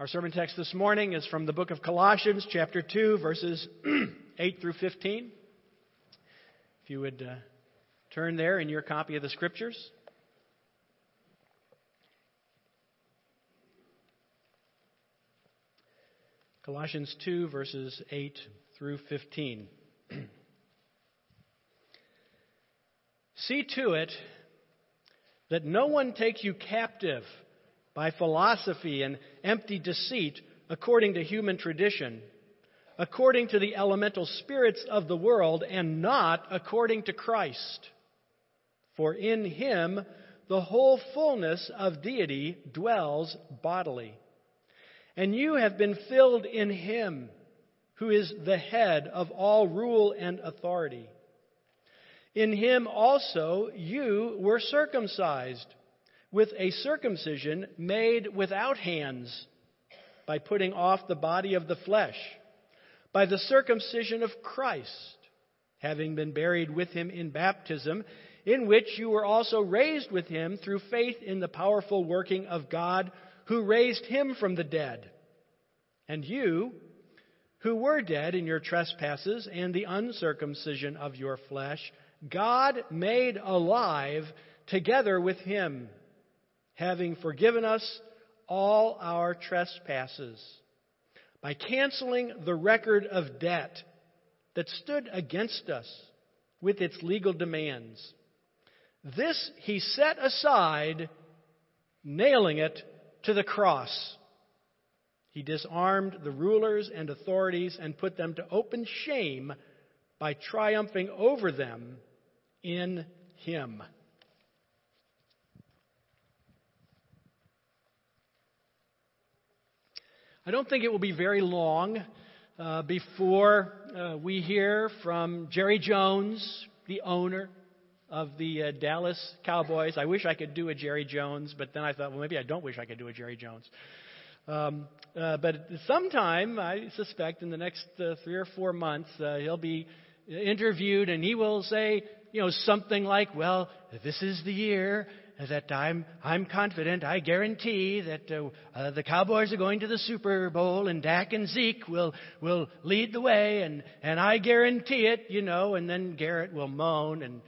Our sermon text this morning is from the book of Colossians, chapter 2, verses 8 through 15. If you would turn there in your copy of the Scriptures. Colossians 2, verses 8 through 15. See to it that no one take you captive by philosophy and empty deceit, according to human tradition, according to the elemental spirits of the world, and not according to Christ. For in Him the whole fullness of deity dwells bodily. And you have been filled in Him, who is the head of all rule and authority. In Him also you were circumcised, with a circumcision made without hands, by putting off the body of the flesh, by the circumcision of Christ, having been buried with Him in baptism, in which you were also raised with Him through faith in the powerful working of God, who raised Him from the dead. And you, who were dead in your trespasses and the uncircumcision of your flesh, God made alive together with Him, having forgiven us all our trespasses, by canceling the record of debt that stood against us with its legal demands. This He set aside, nailing it to the cross. He disarmed the rulers and authorities and put them to open shame by triumphing over them in Him. I don't think it will be very long before we hear from Jerry Jones, the owner of the Dallas Cowboys. I wish I could do a Jerry Jones, but then I thought, well, maybe I don't wish I could do a Jerry Jones. But sometime, I suspect, in the next 3 or 4 months, he'll be interviewed and he will say, something like, well, this is the year that I'm confident, I guarantee that the Cowboys are going to the Super Bowl and Dak and Zeke will lead the way and I guarantee it, and then Garrett will moan and,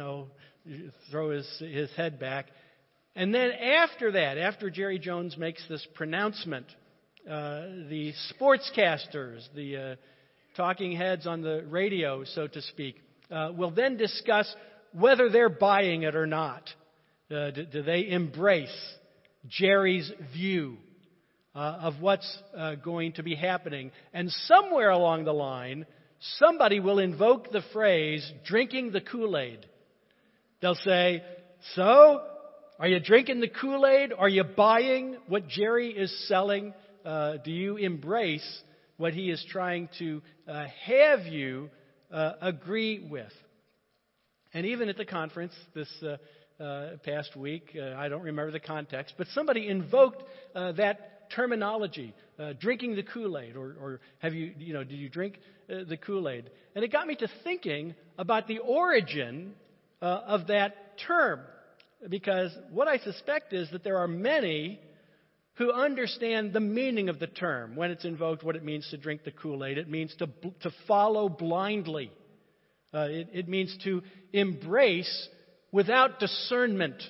throw his head back. And then after that, after Jerry Jones makes this pronouncement, the sportscasters, the talking heads on the radio, so to speak, will then discuss whether they're buying it or not. Do they embrace Jerry's view of what's going to be happening? And somewhere along the line, somebody will invoke the phrase, drinking the Kool-Aid. They'll say, so, are you drinking the Kool-Aid? Are you buying what Jerry is selling? Do you embrace what he is trying to have you agree with? And even at the conference this past week, I don't remember the context, but somebody invoked that terminology, drinking the Kool-Aid, or have you, did you drink the Kool-Aid? And it got me to thinking about the origin of that term, because what I suspect is that there are many who understand the meaning of the term when it's invoked, what it means to drink the Kool-Aid. It means to follow blindly. It means to embrace without discernment,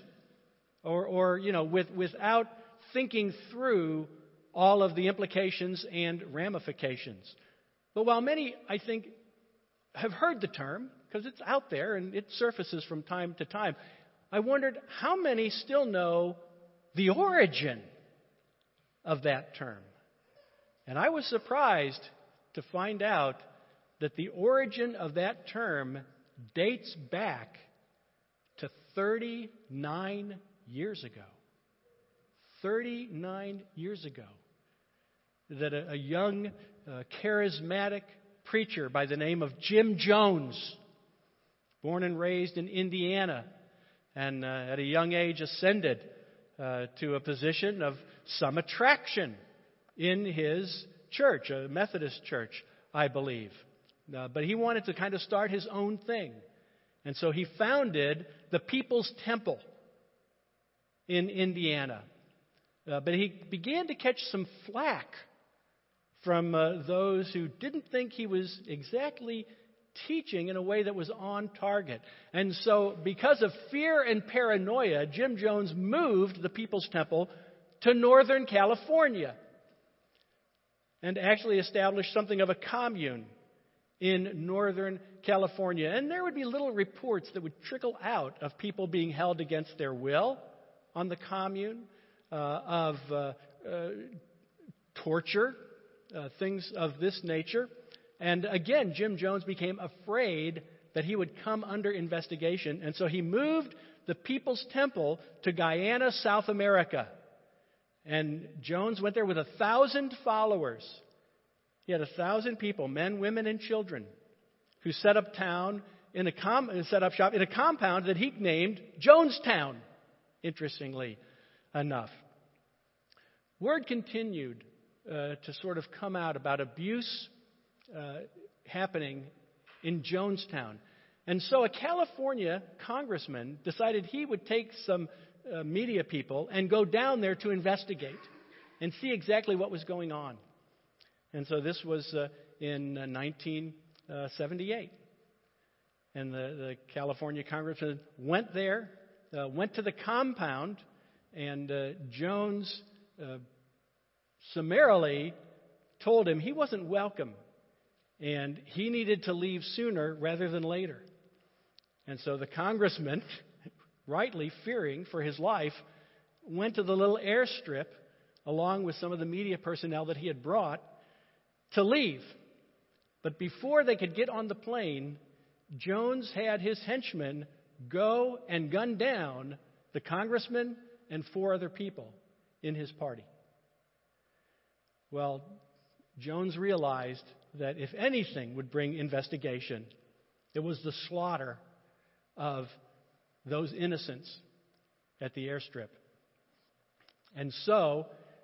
or without thinking through all of the implications and ramifications. But while many, I think, have heard the term, because it's out there and it surfaces from time to time, I wondered how many still know the origin of that term. And I was surprised to find out that the origin of that term dates back to 39 years ago. 39 years ago. That a young, charismatic preacher by the name of Jim Jones, born and raised in Indiana, and at a young age ascended to a position of some attraction in his church, a Methodist church, I believe. But he wanted to kind of start his own thing. And so he founded the People's Temple in Indiana. But he began to catch some flack from those who didn't think he was exactly teaching in a way that was on target. And so, because of fear and paranoia, Jim Jones moved the People's Temple to Northern California and actually established something of a commune in Northern California. And there would be little reports that would trickle out of people being held against their will on the commune, of torture, things of this nature. And again, Jim Jones became afraid that he would come under investigation. And so he moved the People's Temple to Guyana, South America. And Jones went there with 1,000 followers. He had 1,000 people, men, women, and children, who set up shop in a compound that he named Jonestown, interestingly enough. Word continued to sort of come out about abuse happening in Jonestown. And so a California congressman decided he would take some media people and go down there to investigate and see exactly what was going on. And so this was in 1978. And the California congressman went there, went to the compound, and Jones summarily told him he wasn't welcome and he needed to leave sooner rather than later. And so the congressman, rightly fearing for his life, went to the little airstrip along with some of the media personnel that he had brought to leave. But before they could get on the plane, Jones had his henchmen go and gun down the congressman and 4 other people in his party. Well, Jones realized that if anything would bring investigation, it was the slaughter of those innocents at the airstrip. And so,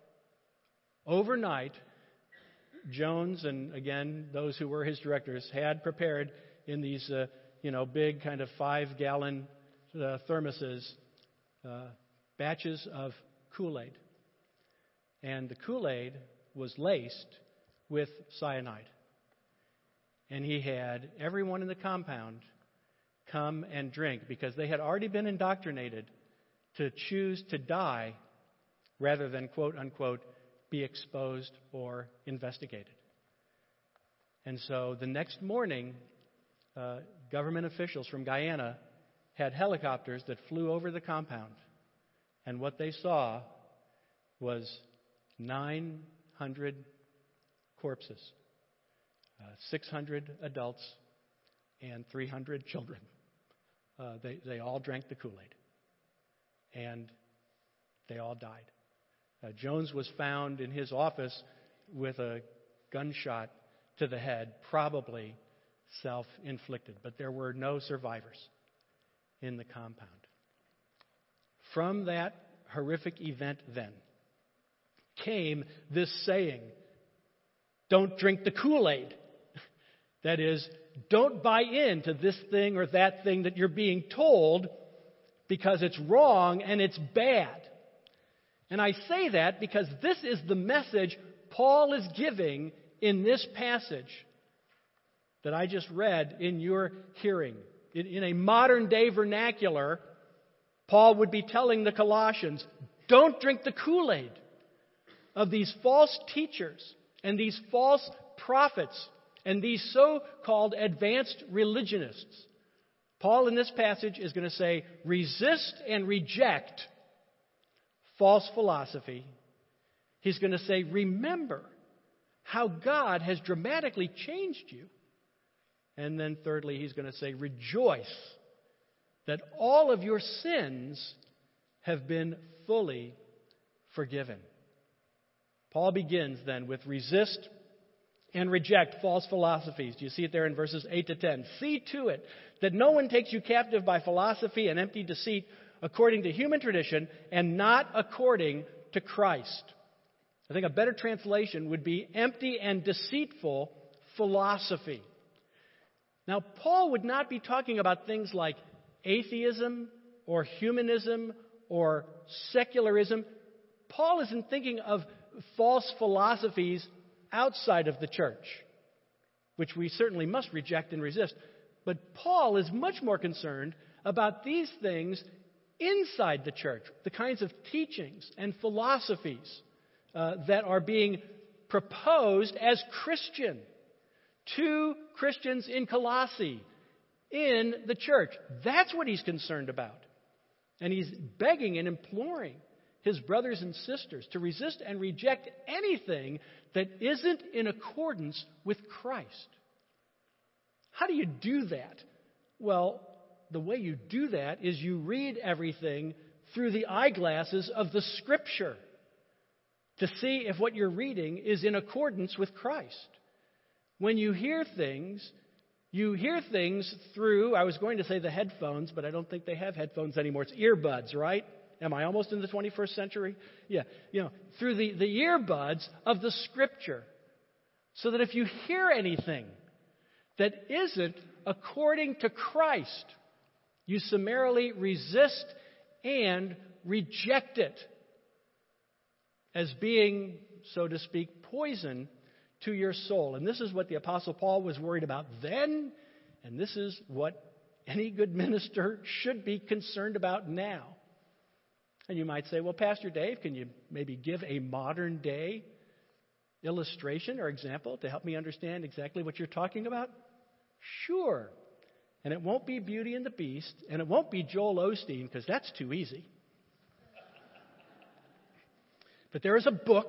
overnight, Jones and, again, those who were his directors had prepared in these, big kind of 5-gallon thermoses, batches of Kool-Aid. And the Kool-Aid was laced with cyanide. And he had everyone in the compound come and drink because they had already been indoctrinated to choose to die rather than, quote unquote, be exposed or investigated. And so the next morning, government officials from Guyana had helicopters that flew over the compound. And what they saw was 900 corpses, 600 adults, and 300 children. They all drank the Kool-Aid, and they all died. Jones was found in his office with a gunshot to the head, probably self-inflicted, but there were no survivors in the compound. From that horrific event then came this saying, don't drink the Kool-Aid. That is, don't buy into this thing or that thing that you're being told because it's wrong and it's bad. And I say that because this is the message Paul is giving in this passage that I just read in your hearing. In a modern day vernacular, Paul would be telling the Colossians, don't drink the Kool-Aid of these false teachers and these false prophets and these so-called advanced religionists. Paul in this passage is going to say, resist and reject false philosophy. He's going to say, remember how God has dramatically changed you. And then thirdly, he's going to say, rejoice that all of your sins have been fully forgiven. Paul begins then with resist and reject false philosophies. Do you see it there in verses 8 to 10? See to it that no one takes you captive by philosophy and empty deceit according to human tradition and not according to Christ. I think a better translation would be empty and deceitful philosophy. Now, Paul would not be talking about things like atheism or humanism or secularism. Paul isn't thinking of false philosophies outside of the church, which we certainly must reject and resist. But Paul is much more concerned about these things inside the church, the kinds of teachings and philosophies that are being proposed as Christian to Christians in Colossae, in the church. That's what he's concerned about. And he's begging and imploring his brothers and sisters to resist and reject anything that isn't in accordance with Christ. How do you do that? Well, the way you do that is you read everything through the eyeglasses of the Scripture to see if what you're reading is in accordance with Christ. When you hear things through, I was going to say the headphones, but I don't think they have headphones anymore. It's earbuds, right? Am I almost in the 21st century? Yeah. Through the earbuds of the Scripture. So that if you hear anything that isn't according to Christ, you summarily resist and reject it as being, so to speak, poison to your soul. And this is what the Apostle Paul was worried about then, and this is what any good minister should be concerned about now. And you might say, well, Pastor Dave, can you maybe give a modern day illustration or example to help me understand exactly what you're talking about? Sure. And it won't be Beauty and the Beast, and it won't be Joel Osteen, because that's too easy. But there is a book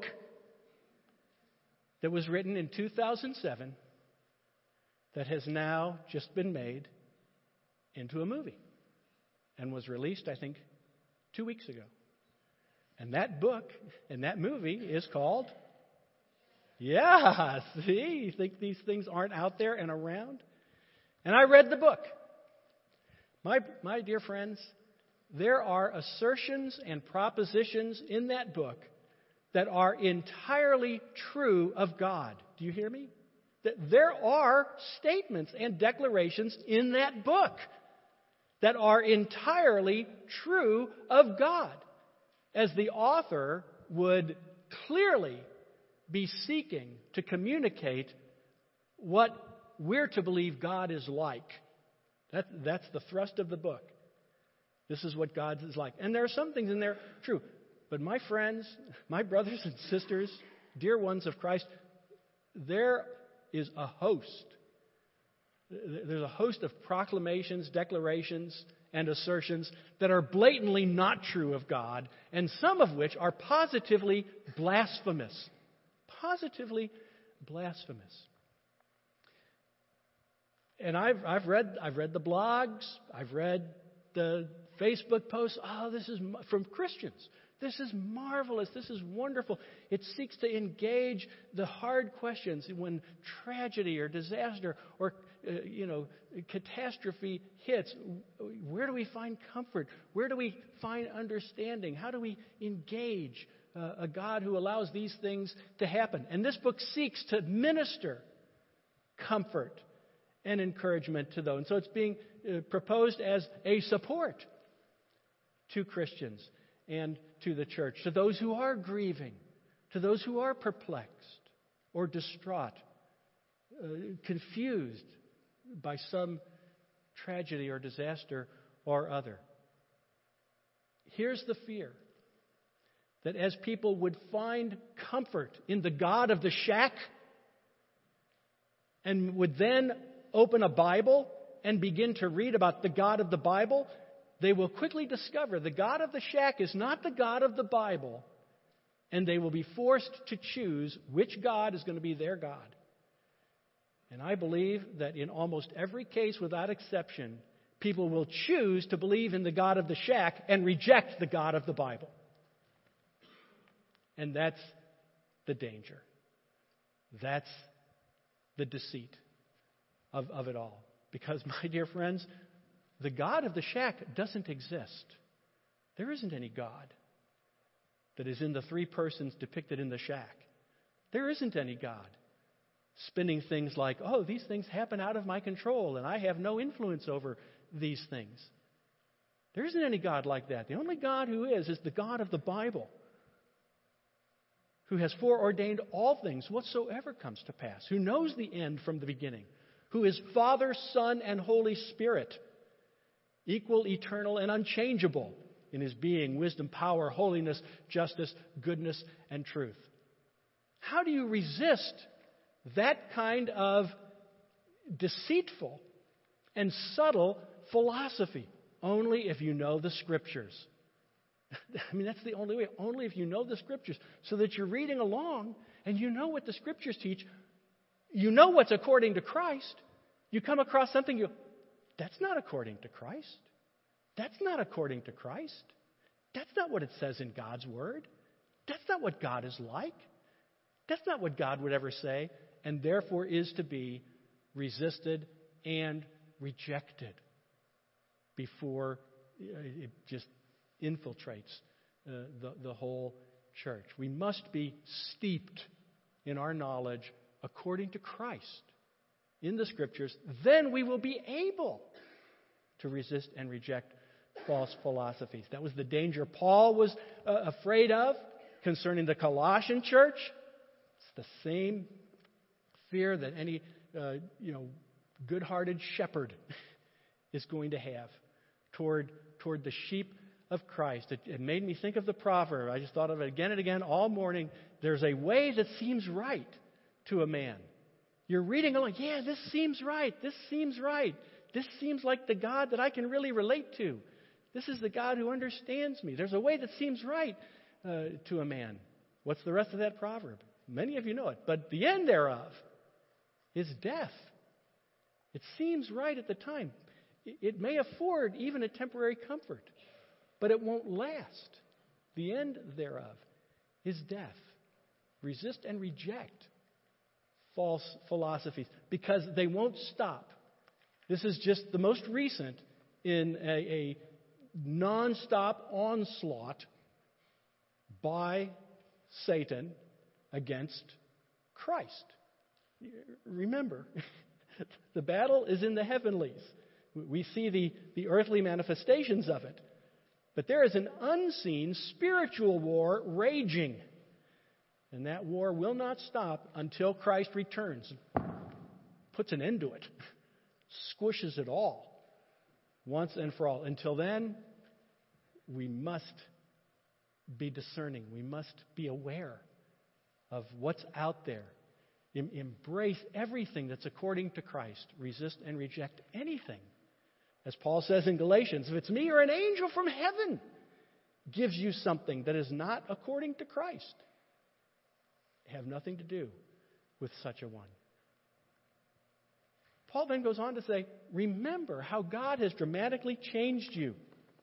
that was written in 2007 that has now just been made into a movie and was released, I think, 2 weeks ago. And that book and that movie is called... Yeah, see? You think these things aren't out there and around? And I read the book. My dear friends, there are assertions and propositions in that book that are entirely true of God. Do you hear me? That there are statements and declarations in that book that are entirely true of God, as the author would clearly be seeking to communicate what we're to believe God is like. That's the thrust of the book. This is what God is like. And there are some things in there true. But my friends, my brothers and sisters, dear ones of Christ, there is a host. There's a host of proclamations, declarations, and assertions that are blatantly not true of God, and some of which are positively blasphemous. Positively blasphemous. And I've read the blogs, I've read the Facebook posts. Oh, this is from Christians. This is marvelous. This is wonderful. It seeks to engage the hard questions when tragedy or disaster or catastrophe hits. Where do we find comfort? Where do we find understanding? How do we engage a God who allows these things to happen? And this book seeks to minister comfort and encouragement to those. And so it's being proposed as a support to Christians and to the church, to those who are grieving, to those who are perplexed or distraught, confused by some tragedy or disaster or other. Here's the fear, that as people would find comfort in the God of the shack and would then open a Bible and begin to read about the God of the Bible, they will quickly discover the God of the shack is not the God of the Bible, and they will be forced to choose which God is going to be their God. And I believe that in almost every case, without exception, people will choose to believe in the God of the shack and reject the God of the Bible. And that's the danger. That's the deceit of it all. Because, my dear friends, the God of the shack doesn't exist. There isn't any God that is in the three persons depicted in the shack. There isn't any God spinning things like, oh, these things happen out of my control and I have no influence over these things. There isn't any God like that. The only God who is the God of the Bible. who has foreordained all things whatsoever comes to pass, who knows the end from the beginning, who is Father, Son, and Holy Spirit, equal, eternal, and unchangeable in his being, wisdom, power, holiness, justice, goodness, and truth. How do you resist that kind of deceitful and subtle philosophy? Only if you know the Scriptures. I mean, that's the only way. Only if you know the Scriptures, so that you're reading along and you know what the Scriptures teach. You know what's according to Christ. You come across something, that's not according to Christ. That's not according to Christ. That's not what it says in God's Word. That's not what God is like. That's not what God would ever say, and therefore is to be resisted and rejected before it just infiltrates the whole church. We must be steeped in our knowledge according to Christ in the Scriptures. Then we will be able to resist and reject false philosophies. That was the danger Paul was afraid of concerning the Colossian church. It's the same fear that any good-hearted shepherd is going to have toward the sheep of Christ. It made me think of the proverb. I just thought of it again and again all morning. There's a way that seems right to a man. You're reading along, yeah, this seems right. This seems right. This seems like the God that I can really relate to. This is the God who understands me. There's a way that seems right to a man. What's the rest of that proverb? Many of you know it. But the end thereof is death. It seems right at the time. It may afford even a temporary comfort, but it won't last. The end thereof is death. Resist and reject false philosophies because they won't stop. This is just the most recent in a non-stop onslaught by Satan against Christ. Remember, the battle is in the heavenlies. We see the earthly manifestations of it. But there is an unseen spiritual war raging. And that war will not stop until Christ returns. Puts an end to it. Squishes it all. Once and for all. Until then, we must be discerning. We must be aware of what's out there. Embrace everything that's according to Christ. Resist and reject anything. As Paul says in Galatians, if it's me or an angel from heaven gives you something that is not according to Christ, have nothing to do with such a one. Paul then goes on to say, remember how God has dramatically changed you.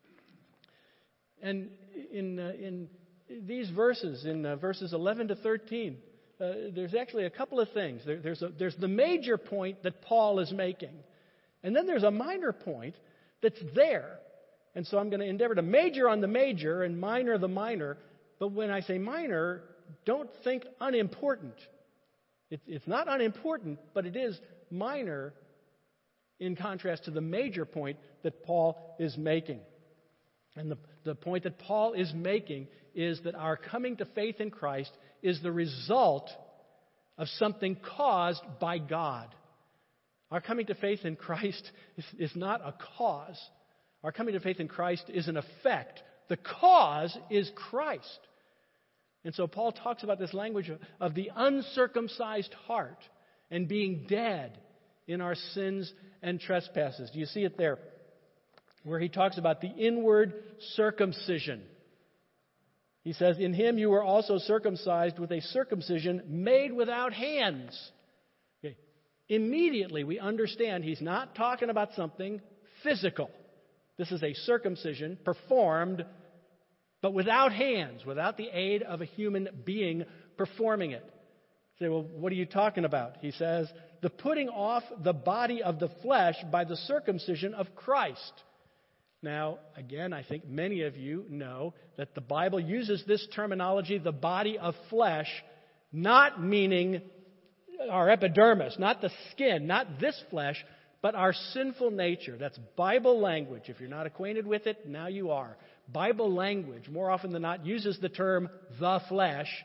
And in these verses, in verses 11 to 13, there's actually a couple of things. There's the major point that Paul is making. And then there's a minor point that's there. And so I'm going to endeavor to major on the major and minor the minor. But when I say minor, don't think unimportant. It's not unimportant, but it is minor in contrast to the major point that Paul is making. And the point that Paul is making is that our coming to faith in Christ is the result of something caused by God. Our coming to faith in Christ is not a cause. Our coming to faith in Christ is an effect. The cause is Christ. And so Paul talks about this language of the uncircumcised heart and being dead in our sins and trespasses. Do you see it there? Where he talks about the inward circumcision. He says, in him you were also circumcised with a circumcision made without hands. Okay. Immediately we understand he's not talking about something physical. This is a circumcision performed, but without hands, without the aid of a human being performing it. You say, well, what are you talking about? He says, the putting off the body of the flesh by the circumcision of Christ. Now, again, I think many of you know that the Bible uses this terminology, the body of flesh, not meaning our epidermis, not the skin, not this flesh, but our sinful nature. That's Bible language. If you're not acquainted with it, now you are. Bible language, more often than not, uses the term the flesh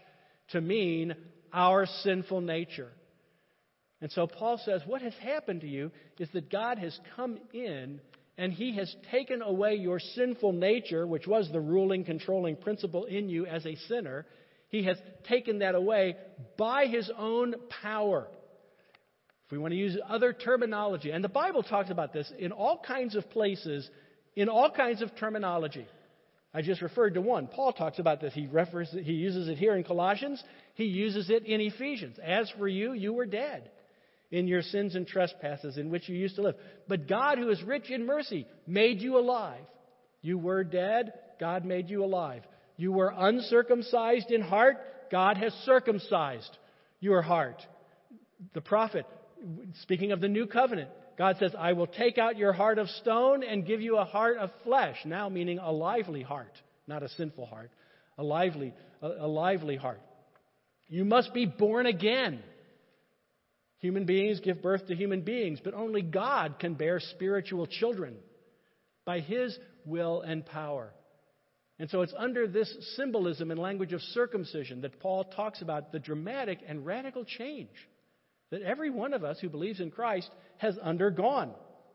to mean our sinful nature. And so Paul says what has happened to you is that God has come in and He has taken away your sinful nature, which was the ruling, controlling principle in you as a sinner. He has taken that away by His own power. If we want to use other terminology, and the Bible talks about this in all kinds of places, in all kinds of terminology. I just referred to one. Paul talks about this. He uses it here in Colossians. He uses it in Ephesians. As for you, you were dead in your sins and trespasses in which you used to live. But God, who is rich in mercy, made you alive. You were dead. God made you alive. You were uncircumcised in heart. God has circumcised your heart. The prophet, speaking of the new covenant, God says, I will take out your heart of stone and give you a heart of flesh. Now meaning a lively heart, not a sinful heart. A lively heart. You must be born again. Human beings give birth to human beings, but only God can bear spiritual children by His will and power. And so it's under this symbolism and language of circumcision that Paul talks about the dramatic and radical change that every one of us who believes in Christ has undergone.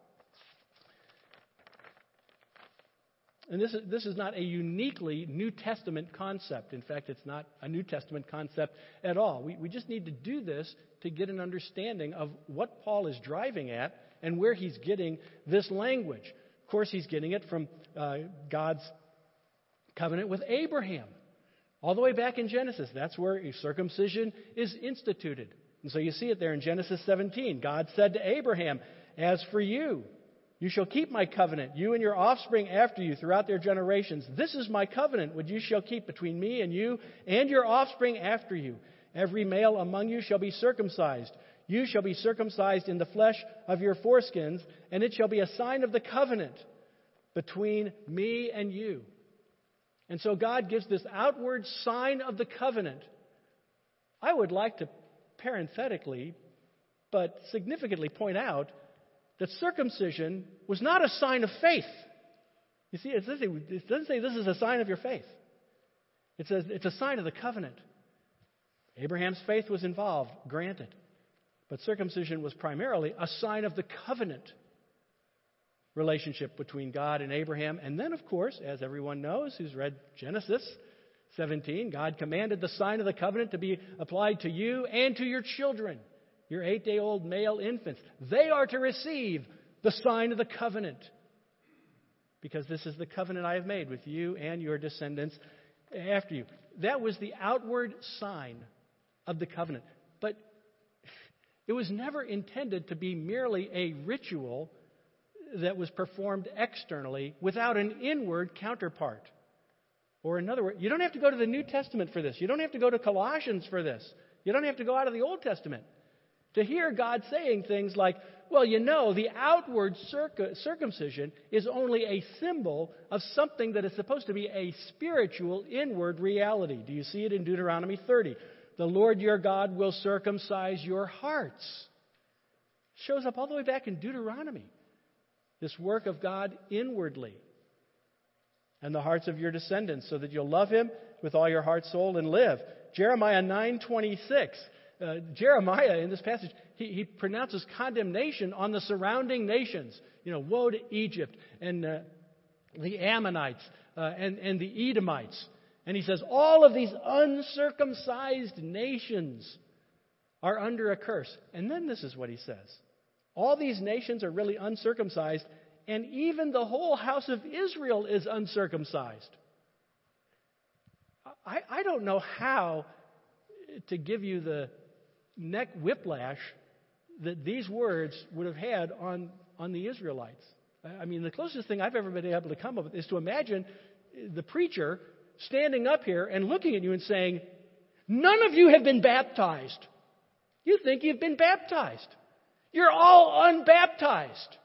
And this is not a uniquely New Testament concept. In fact, it's not a New Testament concept at all. We just need to do this to get an understanding of what Paul is driving at and where he's getting this language. Of course, he's getting it from God's covenant with Abraham. All the way back in Genesis, that's where circumcision is instituted. And so you see it there in Genesis 17. God said to Abraham, as for you, you shall keep my covenant, you and your offspring after you throughout their generations. This is my covenant which you shall keep between me and you and your offspring after you. Every male among you shall be circumcised. You shall be circumcised in the flesh of your foreskins, and it shall be a sign of the covenant between me and you. And so God gives this outward sign of the covenant. I would like to parenthetically, but significantly point out that circumcision was not a sign of faith. You see, it doesn't say this is a sign of your faith. It says it's a sign of the covenant. Abraham's faith was involved, granted. But circumcision was primarily a sign of the covenant relationship between God and Abraham. And then, of course, as everyone knows who's read Genesis 17, God commanded the sign of the covenant to be applied to you and to your children, your 8-day-old male infants. They are to receive the sign of the covenant, because this is the covenant I have made with you and your descendants after you. That was the outward sign of the covenant. But it was never intended to be merely a ritual that was performed externally without an inward counterpart. Or in other words, you don't have to go to the New Testament for this. You don't have to go to Colossians for this. You don't have to go out of the Old Testament to hear God saying things like, well, you know, the outward circumcision is only a symbol of something that is supposed to be a spiritual inward reality. Do you see it in Deuteronomy 30? The Lord your God will circumcise your hearts. Shows up all the way back in Deuteronomy. This work of God inwardly. And the hearts of your descendants, so that you'll love Him with all your heart, soul, and live. Jeremiah 9:26. Jeremiah, in this passage, he pronounces condemnation on the surrounding nations. You know, woe to Egypt and the Ammonites and the Edomites. And he says, all of these uncircumcised nations are under a curse. And then this is what he says. All these nations are really uncircumcised, and even the whole house of Israel is uncircumcised. I don't know how to give you the neck whiplash that these words would have had on the Israelites. I mean, the closest thing I've ever been able to come up with is to imagine the preacher standing up here and looking at you and saying, none of you have been baptized. You think you've been baptized. You're all unbaptized.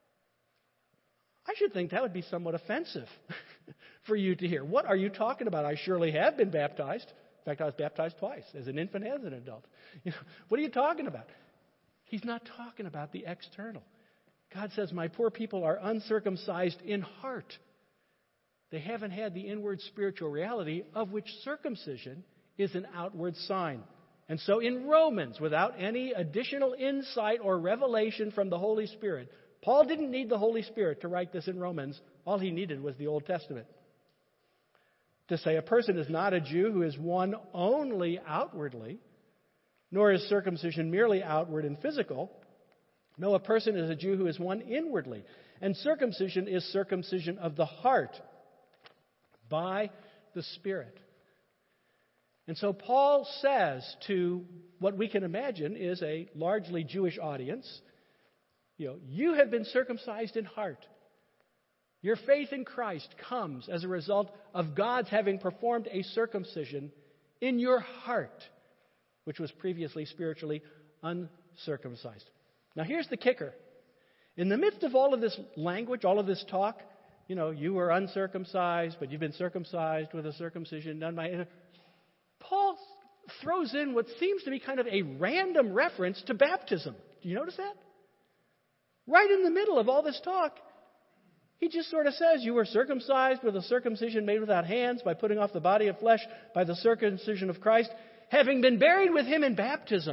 I should think that would be somewhat offensive for you to hear. What are you talking about? I surely have been baptized. In fact, I was baptized twice, as an infant and as an adult. You know, what are you talking about? He's not talking about the external. God says, my poor people are uncircumcised in heart. They haven't had the inward spiritual reality of which circumcision is an outward sign. And so in Romans, without any additional insight or revelation from the Holy Spirit, Paul didn't need the Holy Spirit to write this in Romans. All he needed was the Old Testament. To say a person is not a Jew who is one only outwardly, nor is circumcision merely outward and physical. No, a person is a Jew who is one inwardly. And circumcision is circumcision of the heart by the Spirit. And so Paul says to what we can imagine is a largely Jewish audience, you have been circumcised in heart. Your faith in Christ comes as a result of God's having performed a circumcision in your heart, which was previously spiritually uncircumcised. Now here's the kicker. In the midst of all of this language, all of this talk, you were uncircumcised, but you've been circumcised with a circumcision done by... Paul throws in what seems to be kind of a random reference to baptism. Do you notice that? Right in the middle of all this talk, he just sort of says, you were circumcised with a circumcision made without hands by putting off the body of flesh by the circumcision of Christ, having been buried with him in baptism.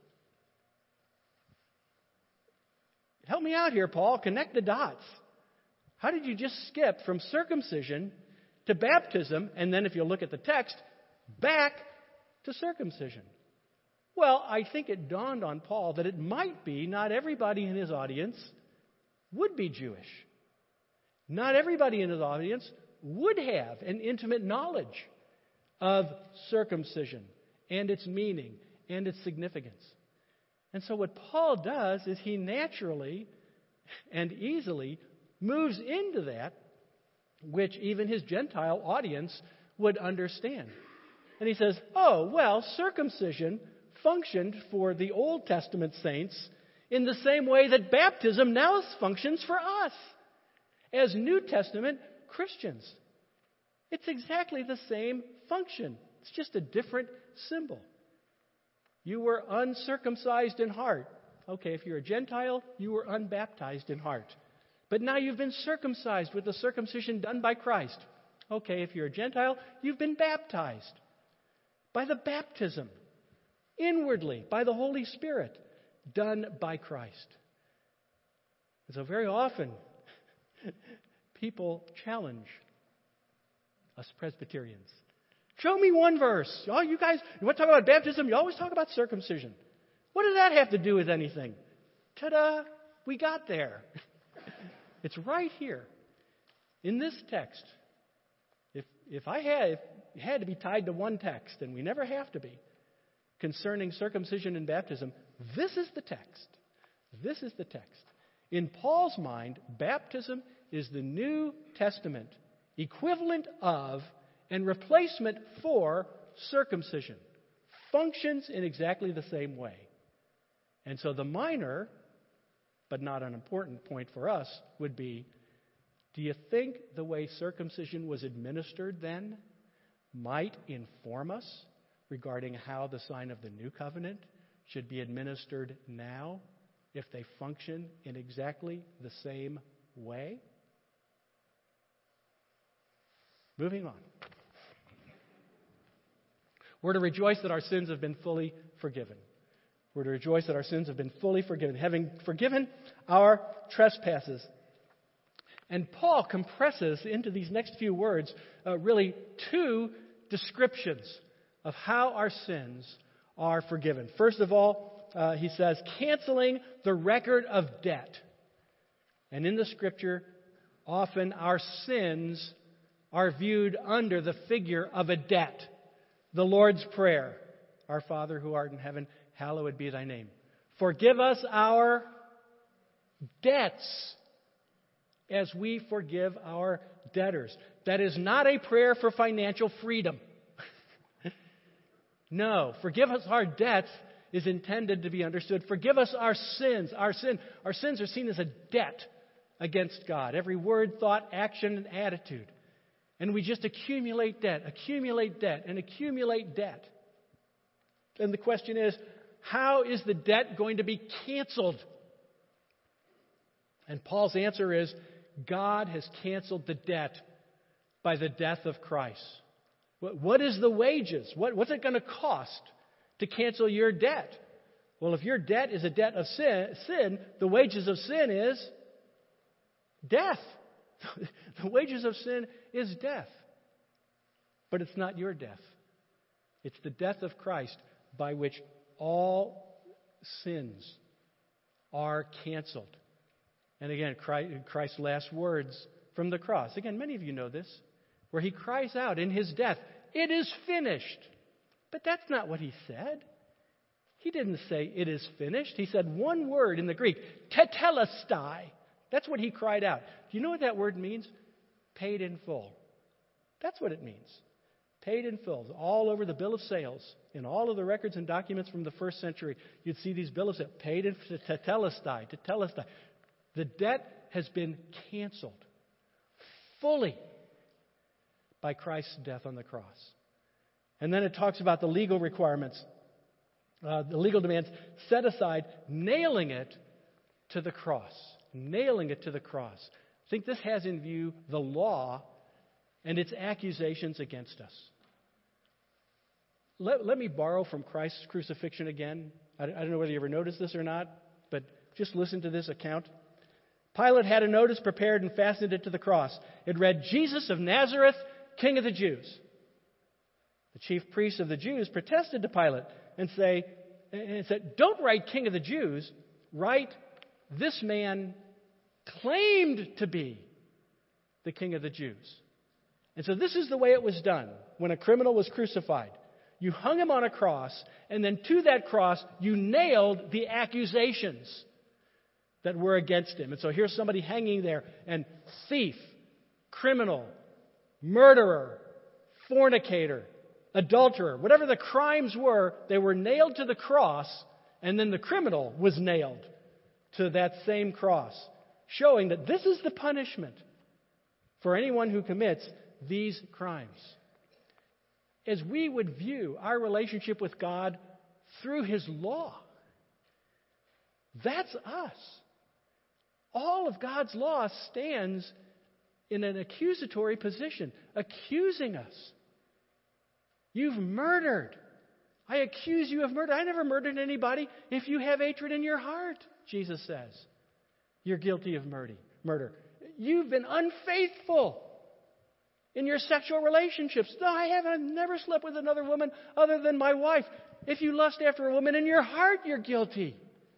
Help me out here, Paul. Connect the dots. How did you just skip from circumcision to baptism, and then if you look at the text, back to circumcision? Well, I think it dawned on Paul that it might be not everybody in his audience would be Jewish. Not everybody in his audience would have an intimate knowledge of circumcision and its meaning and its significance. And so what Paul does is he naturally and easily moves into that which even his Gentile audience would understand. And he says, circumcision functioned for the Old Testament saints in the same way that baptism now functions for us as New Testament Christians. It's exactly the same function. It's just a different symbol. You were uncircumcised in heart. Okay, if you're a Gentile, you were unbaptized in heart. But now you've been circumcised with the circumcision done by Christ. Okay, if you're a Gentile, you've been baptized by the baptism, inwardly, by the Holy Spirit, done by Christ. And so very often, people challenge us Presbyterians. Show me one verse. Oh, you guys, you want to talk about baptism? You always talk about circumcision. What does that have to do with anything? Ta-da! We got there. It's right here in this text. If I had to be tied to one text, and we never have to be, concerning circumcision and baptism, this is the text. This is the text. In Paul's mind, baptism is the New Testament equivalent of and replacement for circumcision. Functions in exactly the same way. And so the minor, but not an important point for us, would be, do you think the way circumcision was administered then might inform us regarding how the sign of the new covenant should be administered now if they function in exactly the same way? Moving on. We're to rejoice that our sins have been fully forgiven. We're to rejoice that our sins have been fully forgiven, having forgiven our trespasses. And Paul compresses into these next few words really two descriptions of how our sins are forgiven. First of all, he says, canceling the record of debt. And in the Scripture, often our sins are viewed under the figure of a debt. The Lord's Prayer, our Father who art in heaven, hallowed be thy name. Forgive us our debts as we forgive our debtors. That is not a prayer for financial freedom. No, forgive us our debts is intended to be understood. Forgive us our sins. Our sins are seen as a debt against God. Every word, thought, action, and attitude. And we just accumulate debt, and accumulate debt. And the question is, how is the debt going to be canceled? And Paul's answer is, God has canceled the debt by the death of Christ. What is the wages? What's it going to cost to cancel your debt? Well, if your debt is a debt of sin, the wages of sin is death. The wages of sin is death. But it's not your death. It's the death of Christ by which all sins are canceled. And again, Christ's last words from the cross. Again, many of you know this, where he cries out in his death, "It is finished." But that's not what he said. He didn't say, "It is finished." He said one word in the Greek, tetelestai. That's what he cried out. Do you know what that word means? Paid in full. That's what it means. Paid in full. All over the bill of sales, in all of the records and documents from the first century, you'd see these bills of sale, paid in tetelestai, tetelestai. The debt has been canceled fully by Christ's death on the cross. And then it talks about the legal requirements, the legal demands set aside, nailing it to the cross. Nailing it to the cross. I think this has in view the law and its accusations against us. Let me borrow from Christ's crucifixion again. I don't know whether you ever noticed this or not, but just listen to this account. Pilate had a notice prepared and fastened it to the cross. It read, "Jesus of Nazareth, King of the Jews." The chief priests of the Jews protested to Pilate and said, "Don't write King of the Jews. Write, this man claimed to be the King of the Jews." And so this is the way it was done when a criminal was crucified. You hung him on a cross, and then to that cross, you nailed the accusations that were against him. And so here's somebody hanging there, and thief, criminal, murderer, fornicator, adulterer, whatever the crimes were, they were nailed to the cross, and then the criminal was nailed to that same cross, showing that this is the punishment for anyone who commits these crimes. As we would view our relationship with God through His law, that's us. All of God's law stands in an accusatory position, accusing us. You've murdered. I accuse you of murder. I never murdered anybody. If you have hatred in your heart, Jesus says, you're guilty of murder. You've been unfaithful in your sexual relationships. No, I haven't. I've never slept with another woman other than my wife. If you lust after a woman in your heart, you're guilty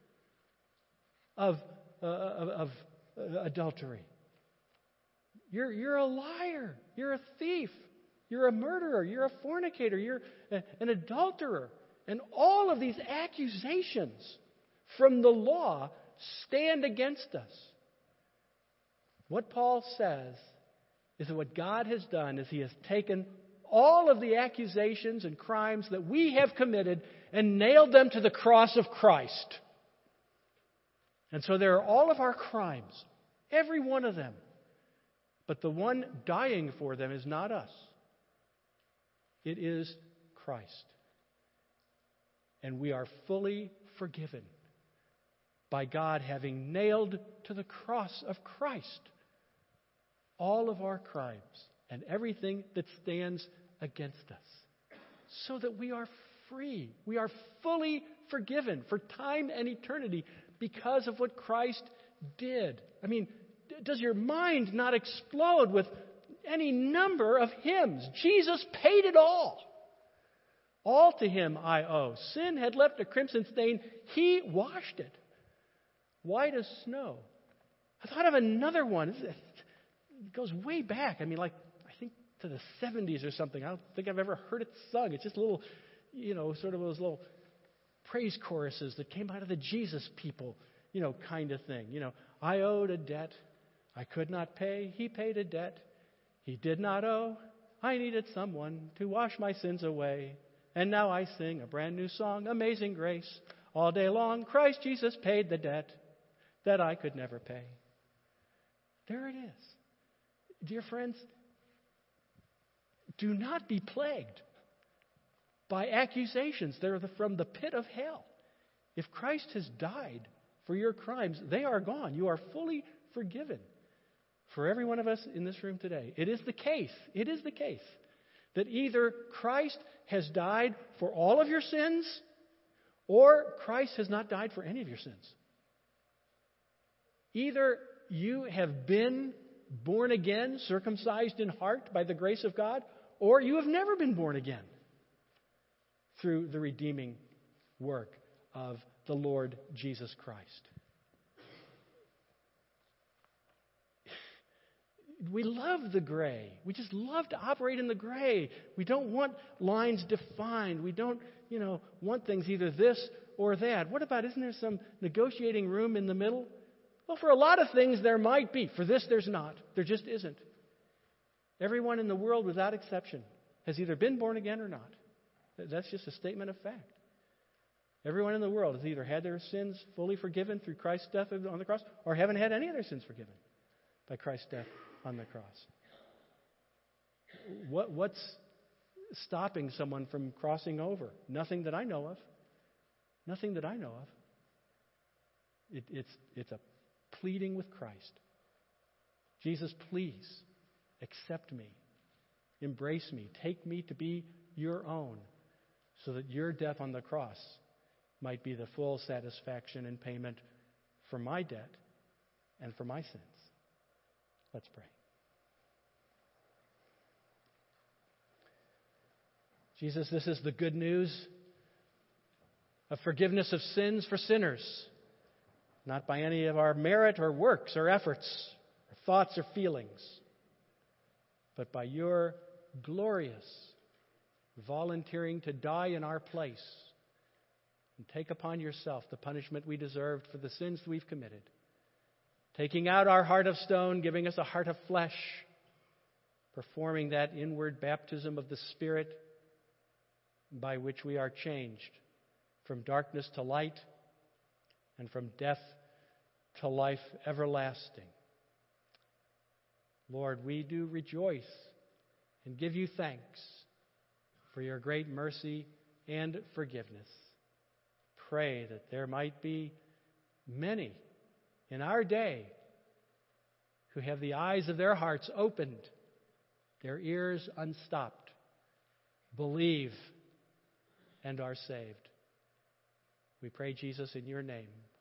of adultery. You're a liar. You're a thief. You're a murderer. You're a fornicator. You're an adulterer. And all of these accusations from the law stand against us. What Paul says is that what God has done is He has taken all of the accusations and crimes that we have committed and nailed them to the cross of Christ. And so there are all of our crimes, every one of them. But the one dying for them is not us. It is Christ. And we are fully forgiven by God having nailed to the cross of Christ all of our crimes and everything that stands against us, so that we are free. We are fully forgiven for time and eternity because of what Christ did. I mean, does your mind not explode with any number of hymns? Jesus paid it all. All to Him I owe. Sin had left a crimson stain. He washed it white as snow. I thought of another one. It goes way back. I mean, I think to the 70s or something. I don't think I've ever heard it sung. It's just little, sort of those little praise choruses that came out of the Jesus people, kind of thing. I owed a debt I could not pay. He paid a debt He did not owe. I needed someone to wash my sins away. And now I sing a brand new song, Amazing Grace. All day long, Christ Jesus paid the debt that I could never pay. There it is. Dear friends, do not be plagued by accusations that are from the pit of hell. If Christ has died for your crimes, they are gone. You are fully forgiven. For every one of us in this room today, it is the case that either Christ has died for all of your sins, or Christ has not died for any of your sins. Either you have been born again, circumcised in heart by the grace of God, or you have never been born again through the redeeming work of the Lord Jesus Christ. We love the gray. We just love to operate in the gray. We don't want lines defined. We don't, want things either this or that. What about, isn't there some negotiating room in the middle? Well, for a lot of things there might be. For this, there's not. There just isn't. Everyone in the world, without exception, has either been born again or not. That's just a statement of fact. Everyone in the world has either had their sins fully forgiven through Christ's death on the cross, or haven't had any of their sins forgiven by Christ's death on the cross. What's stopping someone from crossing over? Nothing that I know of. Nothing that I know of. It's a pleading with Christ. Jesus, please accept me. Embrace me. Take me to be your own, so that your death on the cross might be the full satisfaction and payment for my debt and for my sins. Let's pray. Jesus, this is the good news of forgiveness of sins for sinners, not by any of our merit or works or efforts or thoughts or feelings, but by your glorious volunteering to die in our place and take upon yourself the punishment we deserved for the sins we've committed, taking out our heart of stone, giving us a heart of flesh, performing that inward baptism of the Spirit by which we are changed from darkness to light and from death to life everlasting. Lord, we do rejoice and give you thanks for your great mercy and forgiveness. Pray that there might be many in our day who have the eyes of their hearts opened, their ears unstopped, believe, and are saved. We pray, Jesus, in your name.